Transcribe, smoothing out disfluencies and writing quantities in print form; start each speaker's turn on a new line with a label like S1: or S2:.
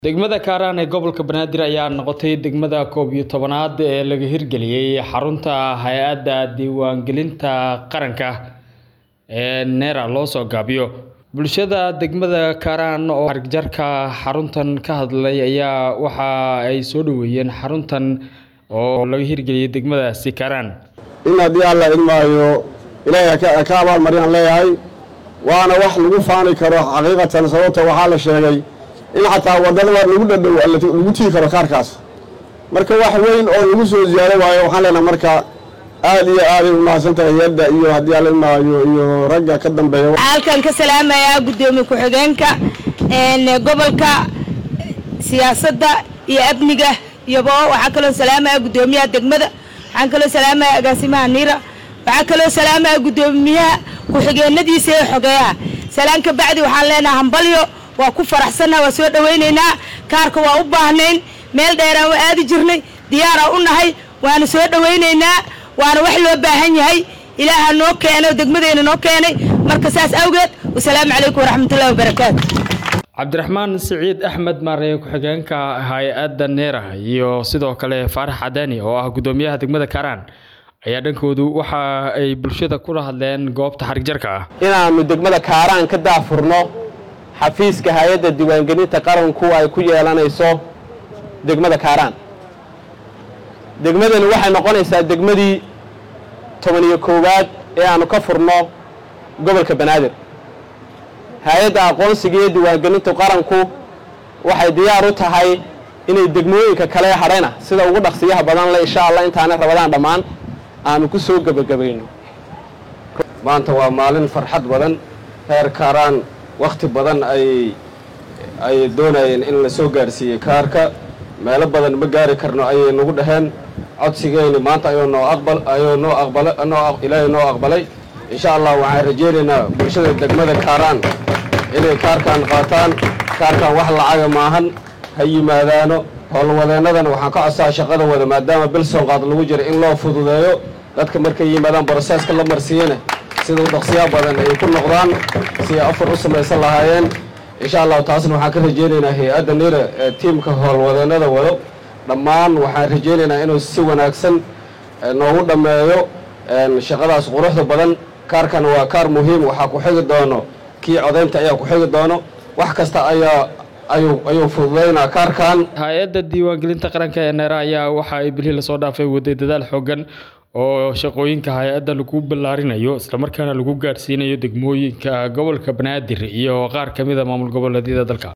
S1: degmada Kaaraan ee gobolka Banaadir ayaa noqotay degmada 11aad ee laga hirgeliyay xarunta hay'adda diiwaangelinta qaranka ee NERA loo soo gaabiyo. Bulshada degmada Kaaraan oo hargjarka xaruntan ka hadlay ayaa waxa ay soo dhaweeyeen xaruntan oo laga hirgeliyay degmadaasi Kaaraan.
S2: in haddii alla idmaayo ilaahay ka abaal mariyaan leeyahay waana wax lagu faani karo xaqiiqatan sababta waxa la sheegay in xataa wadada lagu dhadhow lagu tii karo kaarkaas marka wax weyn oo lagu soo ziyaaro waayo waxaan leenahay marka aad iyo aad u mahadsantahay hay'adda iyo haddii alla idmaayo iyo ragga ka dambeeya
S3: halkan ka salaamaya gudoomiye ku-xigeenka gobolka siyaasadda iyo amniga iyo waxa kale salaamaya gudoomiyaha degmada waxaan kale salaamaya agaasimaha NERA waxa kale salaamaya gudoomiyaha ku-xigeenadiisa ee xogeeyaha salaanka bacdi waxaan leenahay hambalyo waa ku faraxsanahay waa soo dhaweyneynaa kaarka waa u baahnayn meel dheer aan aadi jirnay diyaar u nahay waana soo dhaweyneynaa waana wax loo baahan yahay ilaaha noo keenay degmadeena noo keenay marka saas awgeed wassalaamu calaykum waraxmatullaahi wabarakaatuh.
S1: Cabdiraxmaan Saciid Axmed Maarey ku-xigeenka hay'adda NERA iyo sidoo kale Faarax Cadani oo ah gudoomiyaha degmada Kaaraan ayaa dhankoodu waxa ay bulshada kula hadleen goobta hargjarka
S4: inaanu degmada Kaaraan ka daafurno xafiiska hay'adda diiwaangelinta qaranku ay ku yeelanayso degmada Kaaraan. degmadani waxay noqonaysaa degmadii 11aad ee aanu ka furno gobolka Banaadir. hay'adda aqoonsiga iyo diiwaangelinta qaranku waxay diyaar u tahay inay degmooyinka kale harayna sida ugu dhaqsiyaha badan la insha Allah intaana rabadaan dhamaan aanu ku soo gabagabayno.
S2: maanta waa maalin farxad badan heer Kaaraan waqti badan ay doonayeen in la soo gaarsiiyo kaarka meelo badan ma gaari karno ayay nagu dhaheen codsigeena maanta ayuu ilaahay noo aqbalay insha Allah waxaan rajaynaynaa bulshada degmada Kaaraan inay kaarkan qaataan kaarkan wax lacag maahan ha yimaadaano howlwadeenadan waxaan ka codsaa shaqada wada maadaama bil soo qaad lagu jiro in loo fududeeyo dadka markay yimaadaan processka la marsiiyana sida dhaqsiya badan ay ku noqdaan si afar u sameeysan lahaayeen insha Allah taasna waxaan ka rajaynaynaa hay'adda NERA teamka howlwadeenada wado dhammaan waxaan rajaynaynaa inuu si wanaagsan noogu dhameeyo shaqadaas quruxda badan kaarkan waa kaar muhiim waxa ku xigi doono kii codeynta ayaa ku xigi doono wax kasta ayuu fududeynaa kaarkan.
S1: hay'adda diiwaangelinta qaranka ee NERA ayaa waxa ay bilihii la soo dhaafay waday dadaal xooggan oo shaqooyinka hay'adda lagu ballaarinayo isla markaana lagu gaarsiinayo degmooyinka gobolka Banaadir iyo qaar kamid ah maamul goboleedyada dalka.